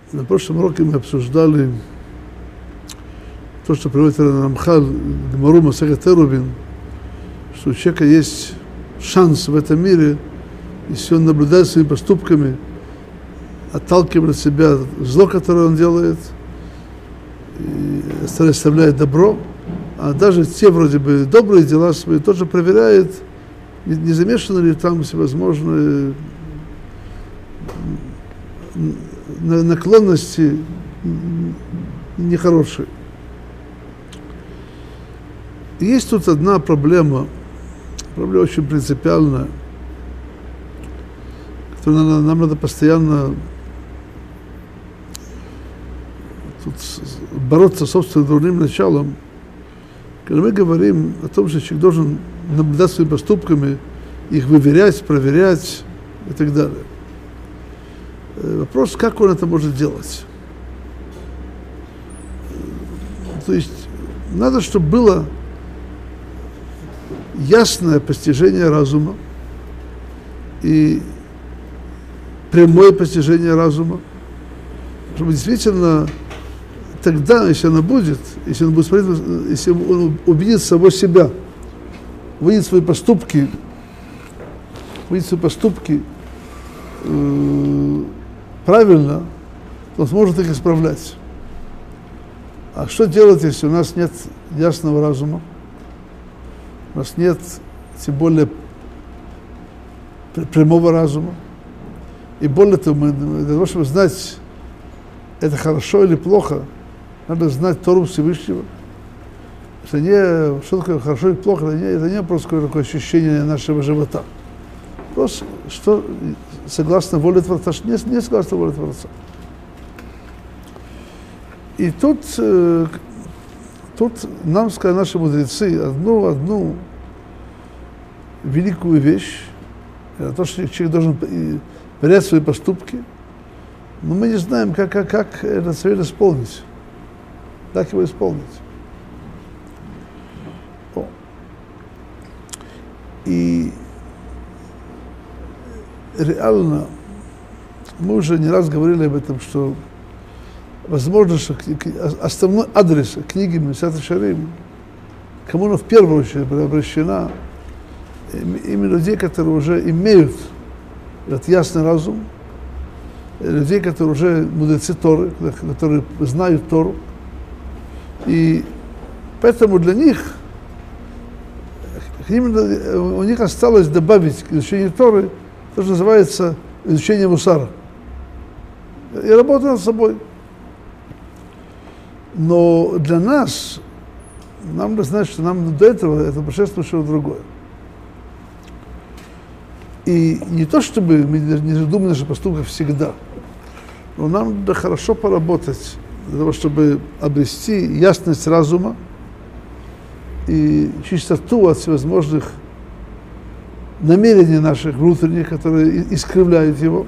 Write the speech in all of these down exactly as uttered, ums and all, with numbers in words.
На прошлом уроке мы обсуждали то, что приводит Рамхаль, Гемару Масехет Эрувин, что у человека есть шанс в этом мире, если он наблюдает своими поступками, отталкивает от себя зло, которое он делает, и оставляет добро, а даже те вроде бы добрые дела свои тоже проверяет, не, не замешаны ли там всевозможные наклонности нехорошие. И есть тут одна проблема, проблема очень принципиальная, которую нам, нам надо постоянно тут бороться с собственным дурным началом. Когда мы говорим о том, что человек должен наблюдать своими поступками, их выверять, проверять и так далее. Вопрос, как он это может делать? То есть надо, чтобы было ясное постижение разума и прямое постижение разума, чтобы действительно тогда, если оно будет, если он будет смотреть, если он убедит самого себя, увидит свои поступки, увидит свои поступки э, правильно, то он сможет их исправлять. А что делать, если у нас нет ясного разума? У нас нет, тем более, прямого разума. И более того, мы, для того, чтобы знать, это хорошо или плохо, надо знать Тору Всевышнего. Это не, что такое хорошо или плохо, это не, это не просто какое-то ощущение нашего живота. Просто, что согласно воле Творца, не, не согласно воле Творца. И тут, э, тут нам сказали наши мудрецы одну, одну великую вещь, это то, что человек должен проверять свои поступки, но мы не знаем, как, как, как этот совет исполнить, как его исполнить. О. И реально, мы уже не раз говорили об этом, что возможно, что основной адрес книги Месилат Йешарим, кому она в первую очередь обращена, именно людей, которые уже имеют этот ясный разум, людей, которые уже мудрецы Торы, которые знают Тору. И поэтому для них, именно у них осталось добавить к изучению Торы то, что называется изучение мусара. И работа над собой. Но для нас, нам надо знать, что нам до этого это предшествовало что-то другое. И не то, чтобы мы не задумали наши поступки всегда, но нам надо хорошо поработать для того, чтобы обрести ясность разума и чистоту от всевозможных намерений наших внутренних, которые искривляют его.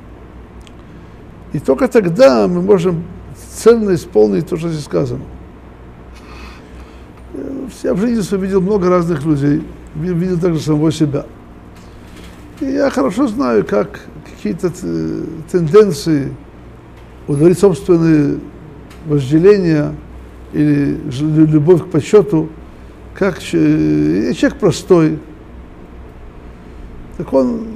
И только тогда мы можем цельно исполнить то, что здесь сказано. Я в жизни своей видел много разных людей, видел также самого себя. И я хорошо знаю, как какие-то тенденции удовлетворить собственные вожделения или любовь к почету, как человек простой, так он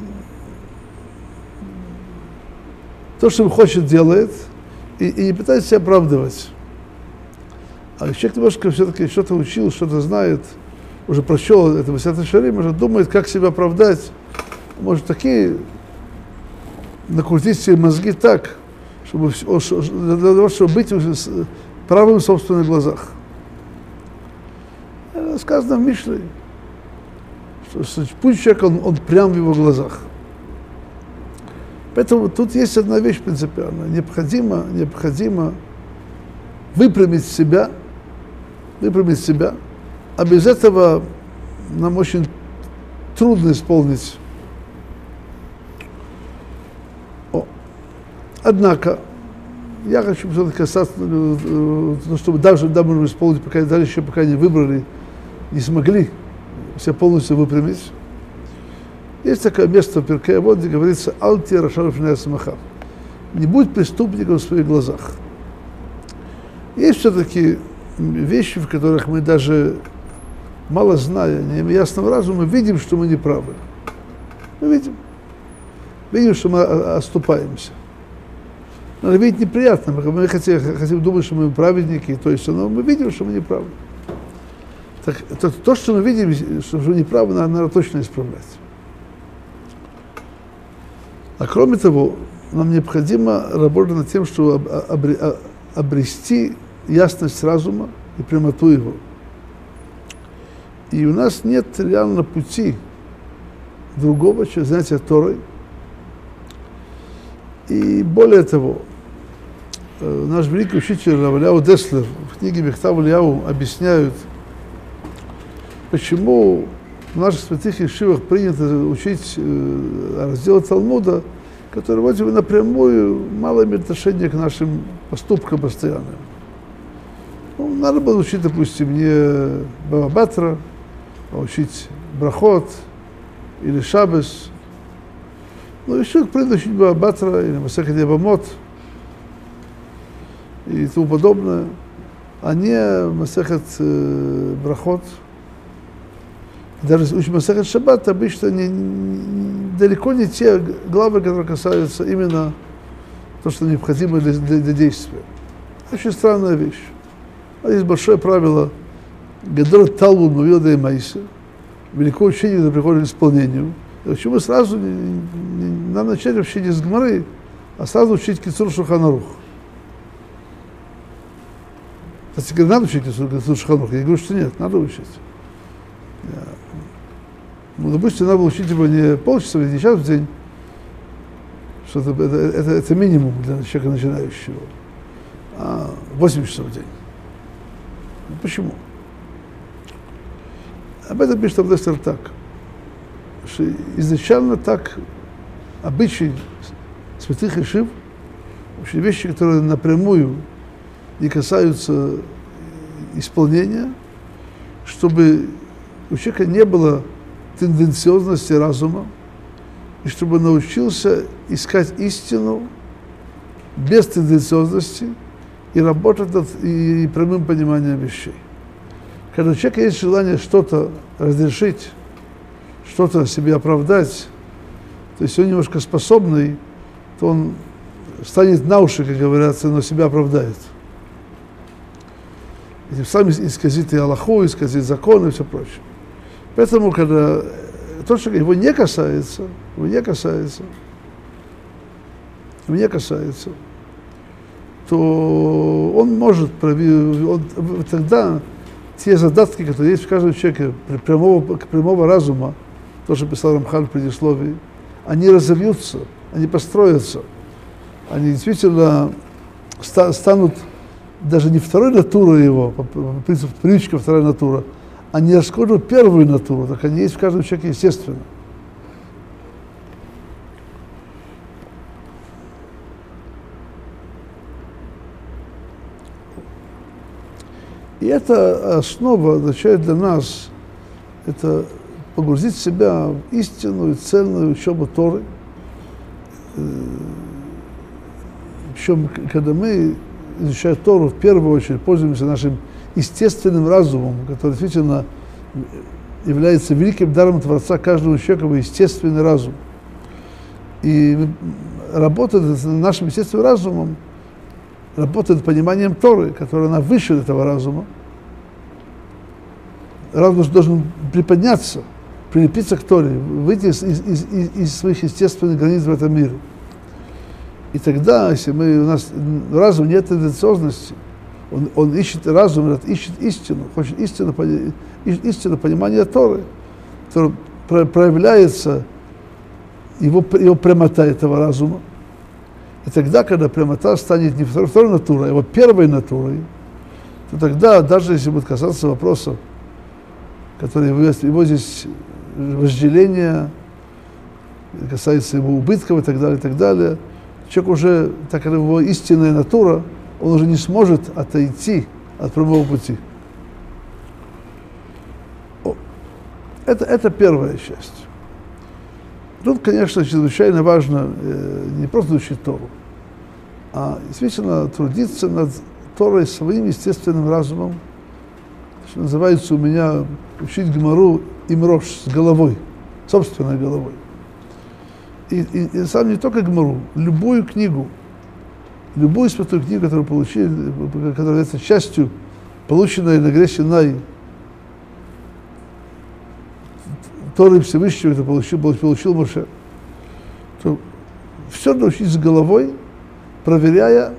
то, что он хочет, делает, и, и не пытается себя оправдывать. А человек немножко все-таки что-то учил, что-то знает, уже прочел это Месилат Йешарим, уже думает, как себя оправдать. Может, такие накрутить себе мозги так, чтобы, для того, чтобы быть правым в собственных глазах. Это сказано в Мишле, что пусть человек, он, он прям в его глазах. Поэтому тут есть одна вещь принципиальная. Необходимо, необходимо выпрямить себя, выпрямить себя, а без этого нам очень трудно исполнить. О. Однако, я хочу все-таки касаться, ну, чтобы даже да, можем исполнить, пока дальше пока не выбрали, не смогли себя полностью выпрямить. Есть такое место в Перкей Авот, где говорится «Аль ти рашав лифней асмаха». не будет преступником в своих глазах. Есть все-таки вещи, в которых мы даже, мало зная, не имея ясного разума, видим, что мы не правы. Мы видим. Видим, что мы оступаемся. Но видеть неприятно. Мы хотим, хотим думать, что мы праведники, то есть, но мы видим, что мы не правы. Так, то, то, что мы видим, что мы не правы, надо, надо точно исправлять. А кроме того, нам необходимо работать над тем, чтобы обрести ясность разума и прямоту его. И у нас нет реально пути другого, чем занятие Торой. И более того, наш великий учитель Рав Эляу Деслер в книге Мехтав Эляу объясняют, почему в наших святых ешивах принято учить э, разделы Талмуда, которые вроде бы напрямую мало имеют отношения к нашим поступкам постоянным. Ну, надо было учить, допустим, не Бава Батра, а учить Брахот или Шабес. Ну, еще принято учить Бава Батра или Масехет Явамот и тому подобное, а не Масехет э, Брахот. Даже если учим Масехет Шаббат, обычно не, не, далеко не те главы, которые касаются именно того, что необходимо для, для, для действия. Очень странная вещь. А есть большое правило Гадоль Талмуд Мовил и Майса, великое учение, которое приходит к исполнению. И почему сразу не, не, надо начать вообще не с Гмары, а сразу учить Кицур Шулхан Арух. Кстати, надо учить Кицур Шулхан Арух, я говорю, что нет, надо учить. Ну, допустим, надо было учить его не полчаса, не час в день, что это, это, это, это минимум для человека начинающего, а восемь часов в день. Ну, почему? Об этом пишет Рав Деслер так, что изначально так обычай святых ешив, вообще вещи, которые напрямую не касаются исполнения, чтобы у человека не было тенденциозности разума, и чтобы научился искать истину без тенденциозности и работать над и, и прямым пониманием вещей. Когда у человека есть желание что-то разрешить, что-то себе оправдать, то есть он немножко способный, то он станет на уши, как говорится, но себя оправдает. И тем самым исказит и Аллаху, исказит законы и все прочее. Поэтому, когда то, что его не касается, его не касается, его не касается, то он может, он, тогда те задатки, которые есть в каждом человеке, прямого, прямого разума, то, что писал Рамхаль в предисловии, они разовьются, они построятся, они действительно станут даже не второй натурой его, по принципу привычка вторая натура, они раскроют первую натуру, так они есть в каждом человеке естественно. И эта основа означает для нас, это погрузить себя в истинную, цельную учебу Торы. Причем, когда мы изучаем Тору, в первую очередь пользуемся нашим естественным разумом, который действительно является великим даром Творца каждому человеку, естественный разум. И работа над нашим естественным разумом, работа над пониманием Торы, которая она выше этого разума. Разум должен приподняться, прилепиться к Торе, выйти из, из, из, из своих естественных границ в этом мире. И тогда, если мы, у нас разум нет тенденциозности, Он, он ищет разум, ищет истину, хочет истину, истину понимания Торы, которое проявляется его, его прямота этого разума. И тогда, когда прямота станет не второй, второй натурой, а его первой натурой, то тогда, даже если будет касаться вопросов, которые его здесь вожделения, касается его убытков и так далее, и так далее, человек уже, так как его истинная натура, он уже не сможет отойти от прямого пути. О, это, это первая часть. Тут, конечно, чрезвычайно важно э, не просто учить Тору, а действительно трудиться над Торой своим естественным разумом, что называется у меня учить Гемару имрош, с головой, собственной головой. И, и, и сам не только Гемару, любую книгу, любую святую книгу, которую получили, которая является частью полученной на горе Синай Торы Всевышнего, это получил, получил Моше, то все надо учить с головой, проверяя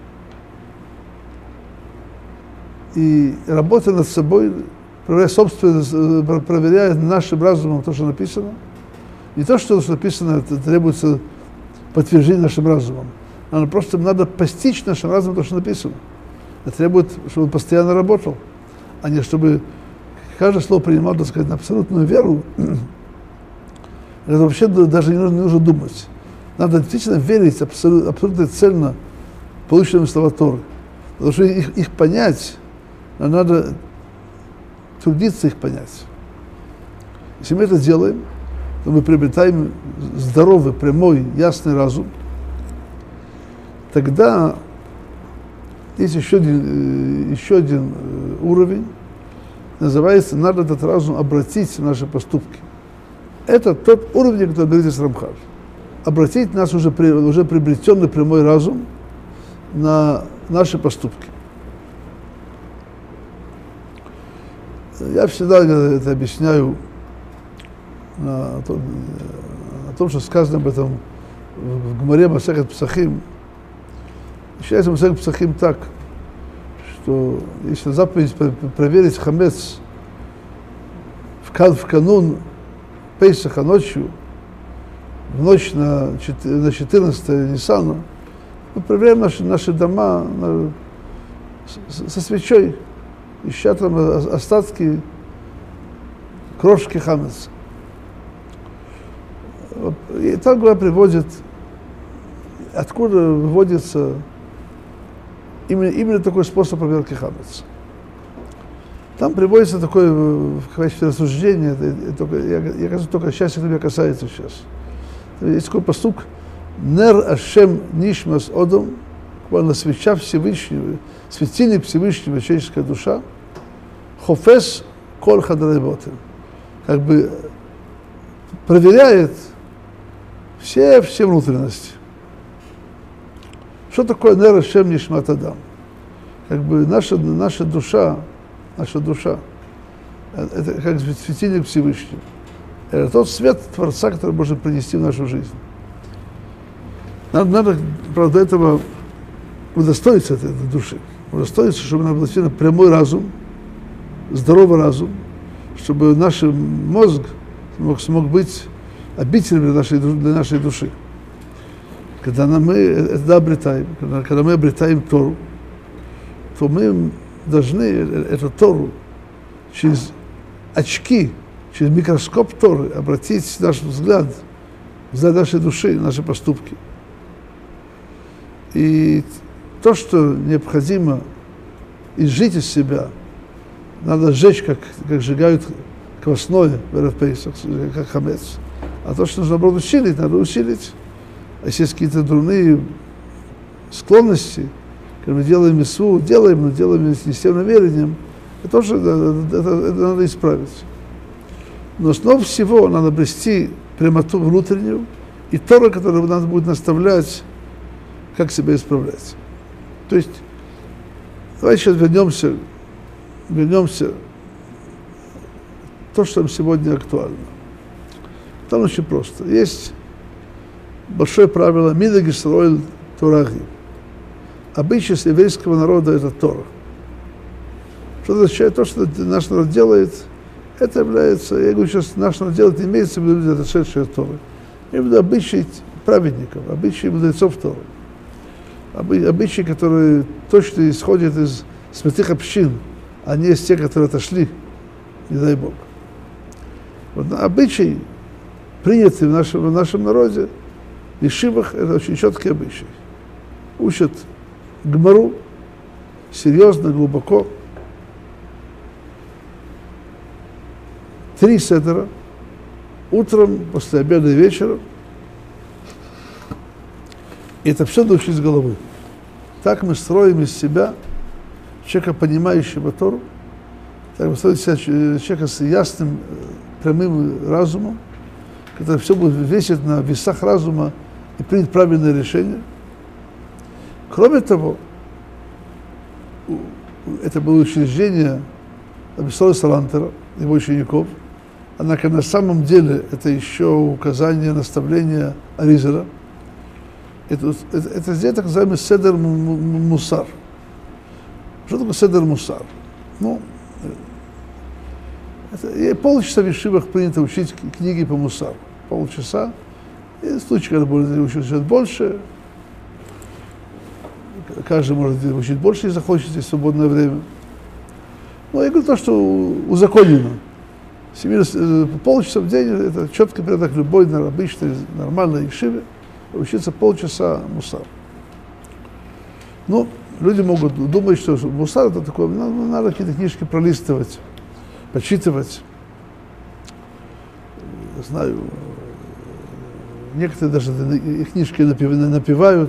и работая над собой, проверяя собственно, проверяя нашим разумом то, что написано. Не то, что написано, это требуется подтверждение нашим разумом. Надо просто надо постичь нашим разумом то, что написано. Это требует, чтобы он постоянно работал, а не чтобы каждое слово принимал, так сказать, на абсолютную веру. Это вообще даже не нужно, не нужно думать. Надо действительно верить абсолютно, абсолютно цельно полученным слова Торы. Потому что их, их понять, надо трудиться их понять. Если мы это делаем, то мы приобретаем здоровый, прямой, ясный разум. Тогда есть еще один, еще один уровень, называется, надо этот разум обратить в наши поступки. Это тот уровень, который говорит с Рамхаль. Обратить нас уже, уже приобретенный прямой разум на наши поступки. Я всегда это объясняю на том, на том, что сказано об этом в Гемаре Масехет Псахим. Считается Масехет Псахим так, что если заповедь проверить хамец в, кан, в канун Пейсаха ночью, в ночь на четырнадцатое Ниссана, мы проверяем наши, наши дома на, со, со свечой, ища там остатки, крошки хамец. И так Гмара приводит, откуда выводится именно, именно такой способ проверки хамец. Там приводится такое в качестве рассуждения, это, это, я, я кажется, только счастье меня касается сейчас. Есть такой постук: «Нер Ашем Нишмас Одом», буквально свеча Всевышнего, светильник Всевышнего, человеческая душа, «Хофес кол хадрей ботем», как бы проверяет все, все внутренности. Что такое «Нер Ашем Нишмат Адам»? Как бы наша, наша душа, наша душа, это как светильник Всевышнего. Это тот свет Творца, который может принести в нашу жизнь. Надо, надо правда, этого удостоиться этой, этой души. Удостоиться, чтобы она была действительно прямой разум, здоровый разум, чтобы наш мозг смог, смог быть обителем для нашей, для нашей души. Когда мы это обретаем, когда, когда мы обретаем Тору, то мы должны эту Тору через очки, через микроскоп Торы обратить наш взгляд, взгляд нашей души, наши поступки. И то, что необходимо изжить из себя, надо сжечь, как, как сжигают квасное в Эрев Пейсах, как хамец. А то, что нужно, наоборот, усилить, надо усилить. А если есть какие-то дурные склонности, когда мы делаем мисву, делаем, но делаем не с тем намерением, это тоже это, это, это надо исправить. Но основа всего надо обрести прямоту внутреннюю и Тору, которую надо будет наставлять, как себя исправлять. То есть, давайте сейчас вернемся, вернемся то, что нам сегодня актуально. Там очень просто. Есть большое правило «Минхаг Исроэль Торахи». Обычай еврейского народа – это Тора. Что означает то, что наш народ делает, это является, я говорю сейчас, наш народ делает, имеется в виду люди, отошедшие от Торы. Я имею в виду обычаи праведников, обычаи мудрецов Торы. Обычаи, которые точно исходят из святых общин, а не из тех, которые отошли, не дай Бог. Вот, обычай, принятый в нашем, в нашем народе, в ешивах, это очень четкий обычай. Учат Гмару серьезно, глубоко. Три седера, утром, после обеда и вечером. И это все надо учить с головы. так мы строим из себя человека, понимающего Тору, так мы строим из себя человека с ясным, прямым разумом, который все будет весить на весах разума и принять правильное решение. Кроме того, это было учреждение Абисола Салантера, его учеников, однако на самом деле это еще указание, наставление Аризера. Это, это, это здесь так называемый седер мусар. Что такое седер мусар? Ну, это, полчаса в ешивах принято учить книги по мусару. Полчаса. И случаи, когда будет учить больше, каждый может учить больше, если захочет, в свободное время. Но я говорю то, что узаконено. Полчаса в день, это четкий порядок любой обычной, нормальной ешиве, учиться полчаса мусар. Ну, люди могут думать, что мусар это такое, ну, надо какие-то книжки пролистывать, почитывать. Знаю, некоторые даже их книжки напевают.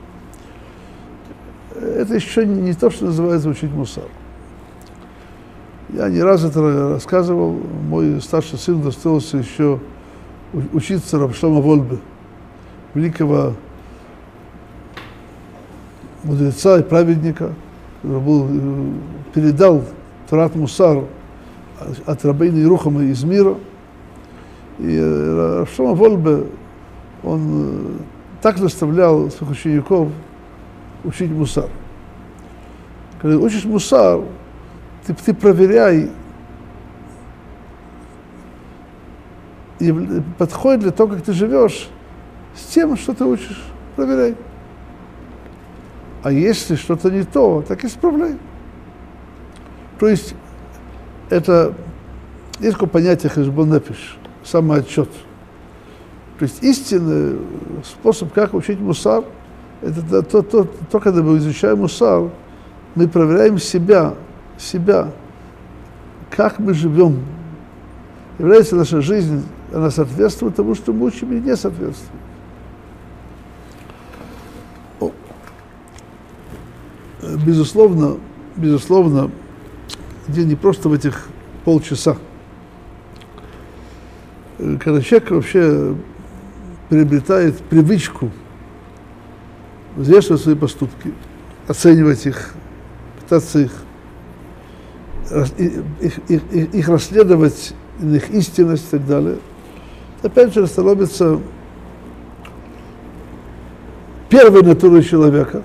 Это еще не то, что называется учить мусар. Я не раз это рассказывал. Мой старший сын достался еще учиться рав Шломо Вольбе, великого мудреца и праведника, который был, передал Торат Мусар от Рабейна Ерухама из мира. И рав Шломо Вольбе, он так наставлял своих учеников учить мусар. Когда учишь мусар, ты, ты проверяй, и подходит ли то, как ты живешь, с тем, что ты учишь, проверяй. А если что-то не то, так исправляй. То есть это есть такое понятие хэшбон нефеш, самоотчет. То есть истинный способ, как учить мусар, это то, то, то, когда мы изучаем мусар, мы проверяем себя, себя, как мы живем. Является наша жизнь, она соответствует тому, что мы учим, или не соответствует. О. Безусловно, безусловно, дело не просто в этих полчаса. Когда человек вообще приобретает привычку взвешивать свои поступки, оценивать их, пытаться их, их, их, их, их расследовать, их истинность и так далее, опять же становится первой натурой человека.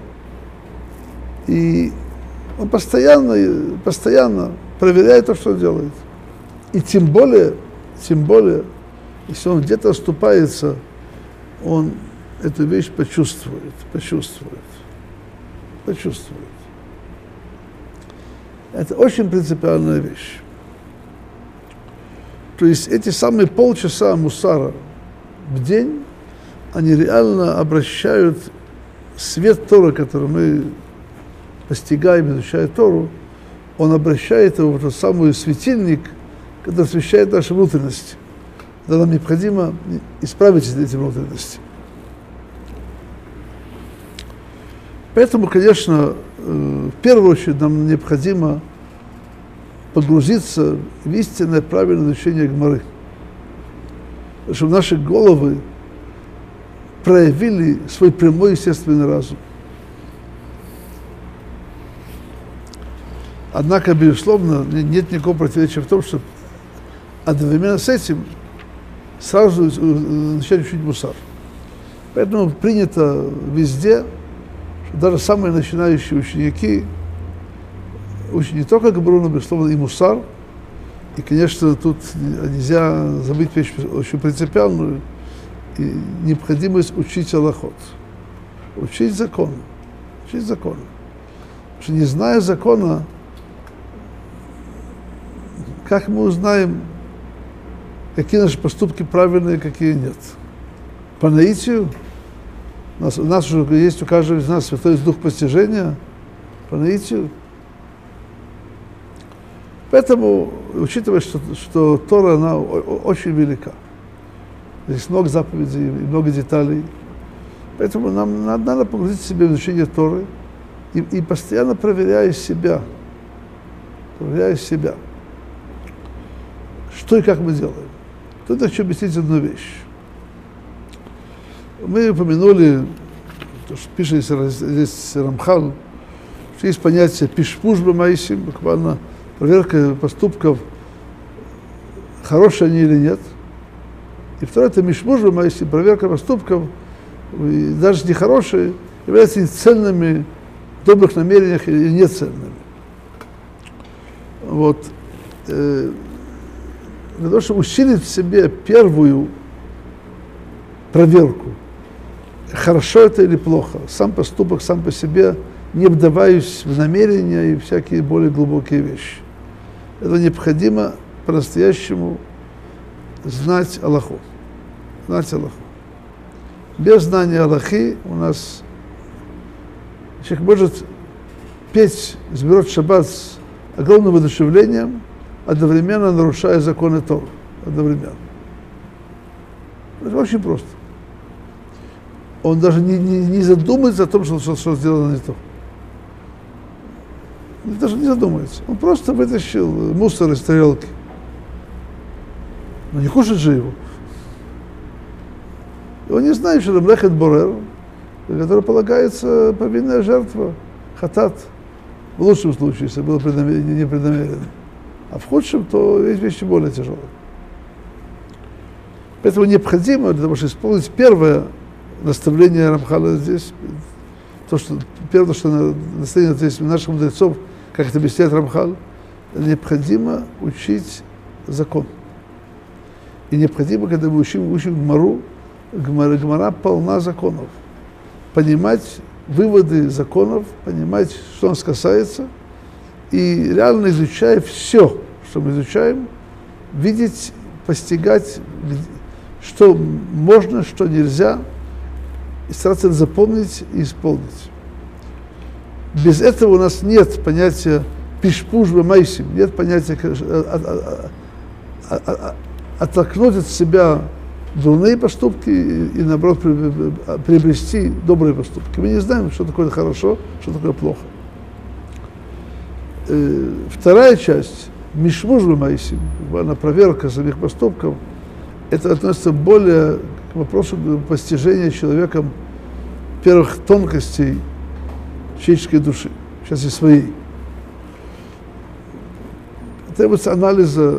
И он постоянно, постоянно проверяет то, что он делает. И тем более, тем более, если он где-то оступается, он эту вещь почувствует, почувствует, почувствует. Это очень принципиальная вещь. То есть эти самые полчаса мусара в день, они реально обращают свет Торы, который мы постигаем, изучая Тору, он обращает его в тот самый светильник, который освещает наши внутренности. Да, нам необходимо исправить эти внутренности. Поэтому, конечно, в первую очередь нам необходимо погрузиться в истинное правильное изучение Гемары, чтобы наши головы проявили свой прямой естественный разум. Однако, безусловно, нет никакого противоречия в том, что одновременно с этим сразу начать учить мусар. Поэтому принято везде, что даже самые начинающие ученики учат не только Гемару, но, безусловно, и мусар. И, конечно, тут нельзя забыть вещь очень принципиальную, и необходимость учить алахот, учить закон, учить закон. Потому что не зная закона, как мы узнаем, какие наши поступки правильные, какие нет? По наитию? У нас, у нас уже есть у каждого из нас Святой Дух постижения, по наитию. Поэтому, учитывая, что, что Тора, она очень велика, здесь много заповедей и много деталей, поэтому нам надо, надо погрузить себя в изучение Торы и, и постоянно проверяя себя, проверяя себя, что и как мы делаем. Тут я хочу объяснить одну вещь. Мы упомянули, то, что пишет здесь Рамхал, что есть понятие пишпуш бамаисим, буквально проверка поступков, хорошие они или нет. И второе, это мишмуш бамаисим, проверка поступков, и даже нехорошие, являются цельными в добрых намерениях или нецельными. Вот. Э, для того, чтобы усилить в себе первую проверку, хорошо это или плохо, сам поступок сам по себе, не вдаваясь в намерения и всякие более глубокие вещи. Это необходимо по-настоящему знать Аллаху. Знать Аллаху. Без знания Аллахи у нас человек может петь Збирот Шаббат с огромным воодушевлением, одновременно нарушая законы Торы. Одновременно. Это очень просто. Он даже не, не, не задумается о том, что, что, что сделано не то. Он даже не задумается. Он просто вытащил мусор из тарелки. Но не кушает же его. И он не знает, что Млехет Борер, который полагается повинная жертва, хатат, в лучшем случае, если было преднамеренно, непреднамеренно. А в худшем, то есть вещи более тяжелые. Поэтому необходимо, для того, чтобы исполнить первое наставление Рамхала здесь, то, что, первое, что наставление здесь наших мудрецов, как это объясняет Рамхал, необходимо учить закон. И необходимо, когда мы учим, учим Гмару, Гмара, Гмара полна законов. Понимать выводы законов, понимать, что нас касается, и реально изучая все, что мы изучаем, видеть, постигать, что можно, что нельзя, и стараться запомнить и исполнить. Без этого у нас нет понятия пишпуш бамаисим, нет понятия оттолкнуть от себя дурные поступки и, и наоборот, приобрести добрые поступки. Мы не знаем, что такое хорошо, что такое плохо. Вторая часть, мишмуш бамаисим, проверка самих поступков, это относится более к вопросу постижения человеком первых тонкостей человеческой души, сейчас и своей. Требуется анализа,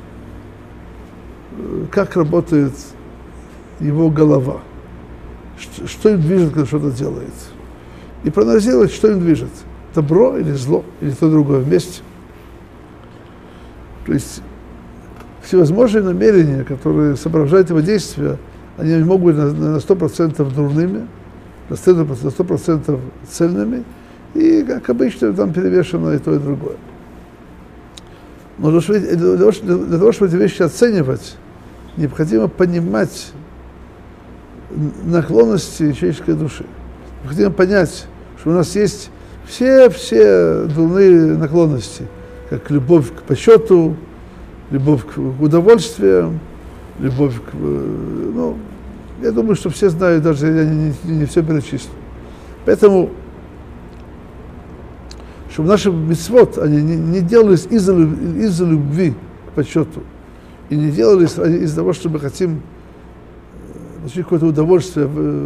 как работает его голова, что, что им движет, когда что-то делает. И проанализировать, что им движет, добро или зло, или то другое вместе. То есть всевозможные намерения, которые соображают его действия, они могут быть на сто процентов дурными, на сто процентов цельными, и, как обычно, там перевешено и то, и другое. Но для того, для того, чтобы эти вещи оценивать, необходимо понимать наклонности человеческой души. Необходимо понять, что у нас есть все-все дурные наклонности, как любовь к почету, любовь к удовольствию, любовь к... Ну, я думаю, что все знают, даже я не, не, не все перечислю. Поэтому, чтобы наши мицвот, они не, не делались из-за, из-за любви к почету, и не делались из-за того, что мы хотим получить какое-то удовольствие.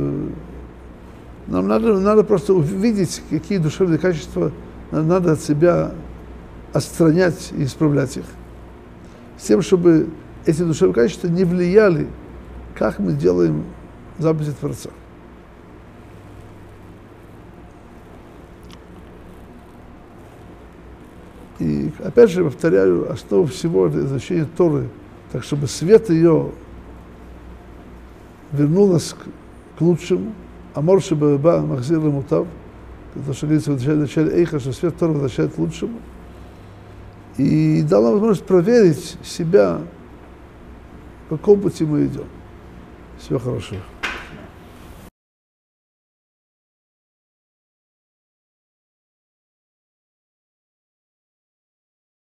Нам надо, надо просто увидеть, какие душевные качества надо от себя отстранять и исправлять их, с тем, чтобы эти душевные качества не влияли, как мы делаем заповеди Творца. И опять же, повторяю, основа всего это изучение Торы, так чтобы свет ее вернул нас к, к лучшему. Амор шебаба махзир ламутав, то, что говорится в начале Эйха, что свет Торы возвращает к лучшему. И дал нам возможность проверить себя, по какому пути мы идем. Всего хорошего.